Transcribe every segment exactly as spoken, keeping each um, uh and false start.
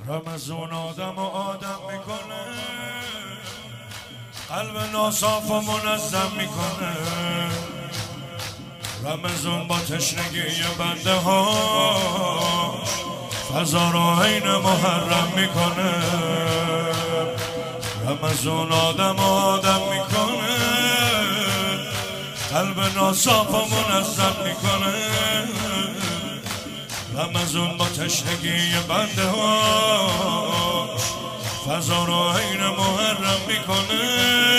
رمضان آدم و آدم میکنه، قلب ناصاف و منظم میکنه. رمضان با تشنگی بنده ها فضا را عین محرم میکنه. رمضان آدم و آدم میکنه، قلب ناصاف و منظم میکنه. رمضان با تشنگی بنده ها فضا را عین محرم میکنه.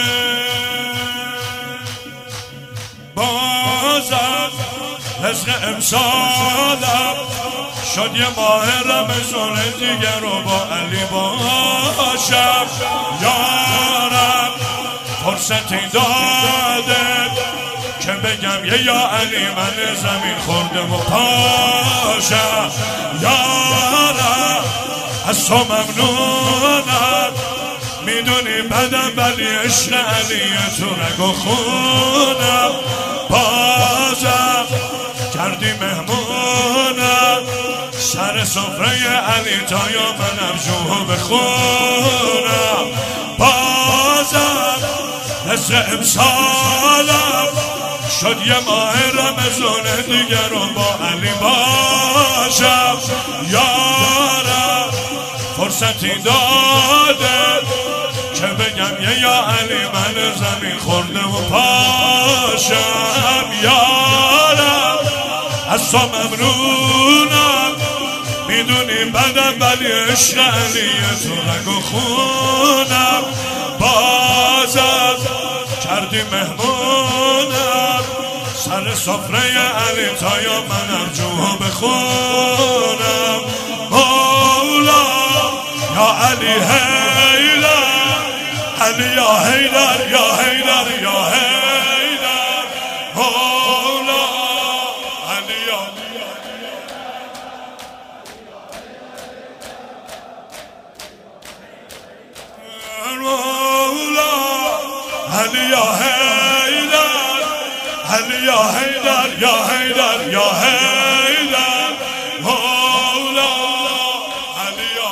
بازم رزق امسالم شد یه ماه رمضان دیگر رو با علی باشم. یارم فرصتی داده که بگم یه یا علی من زمین خورده و پاشم. یارم از تو ممنونم، میدونی بدم ولی عشق علی تو رگ و خونم. بازم کردی مهمونم سر سفره علی تا یا منم جوه بخونم. بازم رزق امسالم شد یه ماه رمضان دیگر رو با علی باشم. یارم فرصتی داده که بگم یه یا علی من زمین خورده و پاشم. یارم از تو ممنونم، میدونی بدم ولی عشق علی تو رگ و خونم. بازم کردی مهمونم سر سفره علی تا یا منم جوه بخونم. مولا یا علی حیدر، علی یا حیدر یا حیدر یا حیدر. مولا علی یا مولا علی یا حیدر، علی یا حیدر یا حیدر یا حیدر. مولا علی یا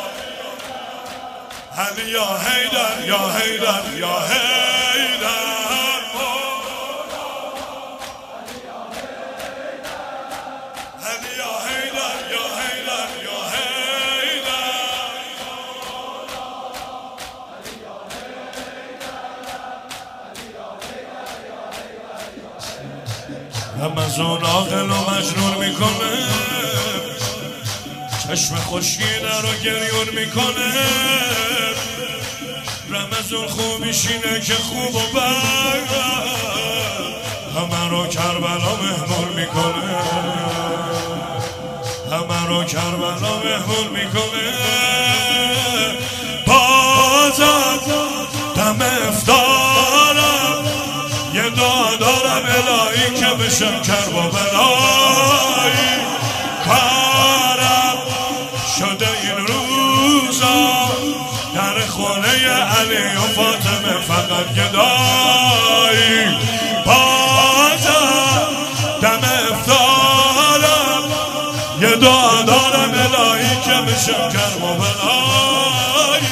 علی یا حیدر یا حیدر یا حیدر. علی یا حیدر یا حیدر یا حیدر. رمضان عاقل و مجنون میکنه، چشم خشکیده رو گریون میکنه. رمضان خوبیش اینه که خوب و بد همه رو کربلا مهمون میکنه، همه رو کربلا مهمون میکنه. بازم دم افطارم یه دعا دارم الهی که بشم کرب و بلایی. کارم شده این روزا در خونه علی و فاطمه فقط گدایی. بازم دم افطارم یه دعا دارم الهی که بشم کرب و بلایی.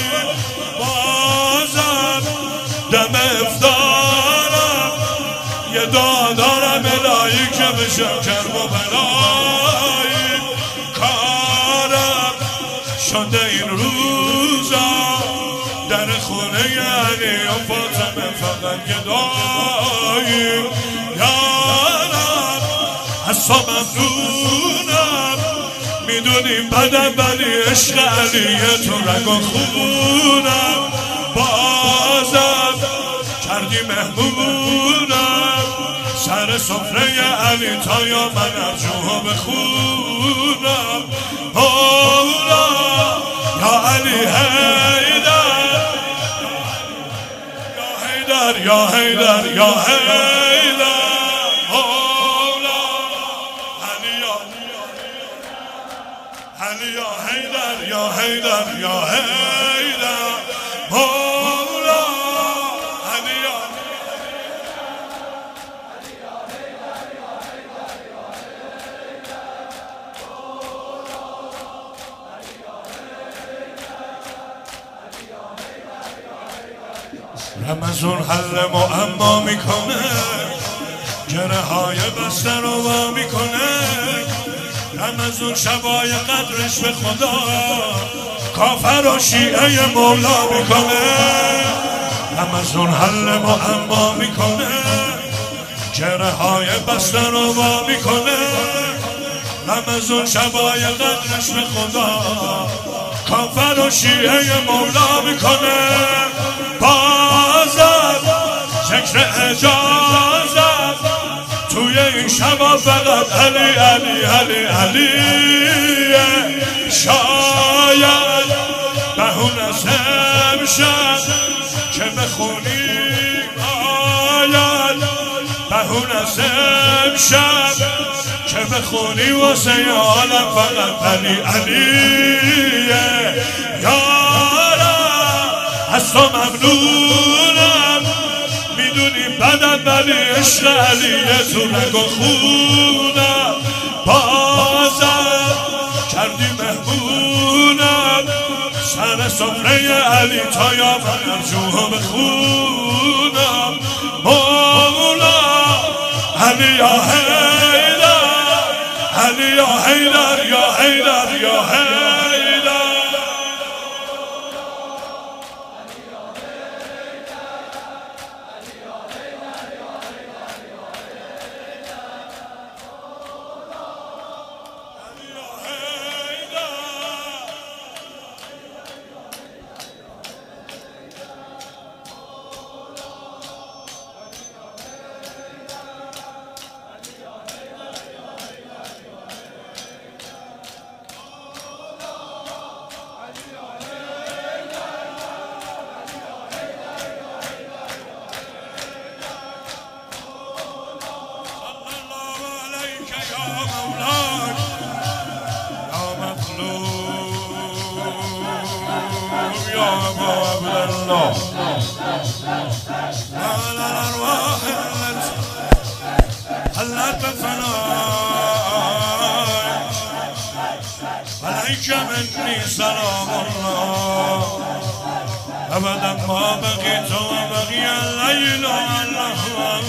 بازم دم افطارم یه دعا دارم الهی که بشم کرب و بلایی. کارم شده این روزا در خونه علی و فاطمه فقط گدایی. یارم از تو ممنونم، میدونی بدم ولی عشق علی تو رگ و خونم. بازم کردی مهمونم سر سفره علی تا یا منم جوه بخونم. مولا یا علی حیدر یا حیدر یا حیدر یا حیدر. مولا علی یا علی یا حیدر یا حیدر یا حیدر. مولا علی یا رمضان حل معما میکنه، گره های بسته رو وا میکنه. رمضان شبای قدرش به خدا کافر و شیعه مولا میکنه. رمضان حل معما میکنه، گره های بسته رو وا میکنه. رمضان شبای قدرش به خدا کافر و شیعه مولا میکنه. بازم ذکر اجازت توی این شبا فقط علی علی علی علی. شاید بهونه امشب که بخونی آید، بهونه امشب که بخونی واسه عالم فقط علی علیه. یارم از تو ممنونم، میدونی بدم ولی عشق علیه تو رگ و خونم. بازم کردی مهمونم سر سفره علی تا یا من ارجوها بخونم. مولا علی یا حیدر، علی یا حیدر یا حیدر یا حیدر. على الأرواح التي حلت بفناء عليك مني سلام الله أبدا ما بقيت وبقي الليل والنهار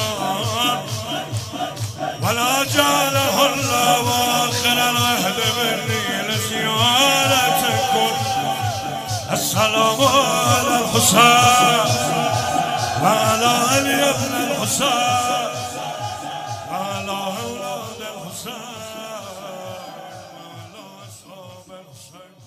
ولا جعله الله آخر العهد مني لزيارتكم. السلام على الحسين وعلى علي بن الحسين وعلى أولاد الحسين وعلى أصحاب الحسين.